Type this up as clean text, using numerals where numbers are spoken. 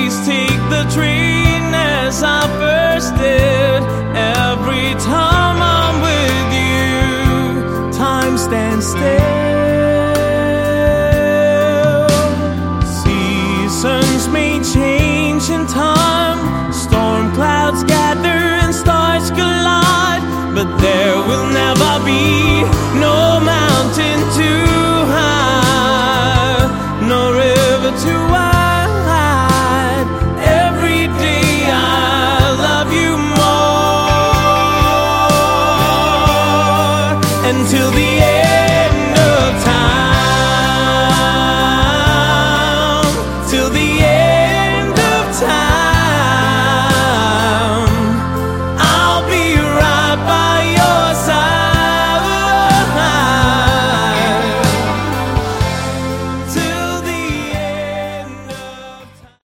days take the train as I first did. Every time I'm with you, time stands still. Seasons may change in time, storm clouds gather and stars collide, but there will never be no mountain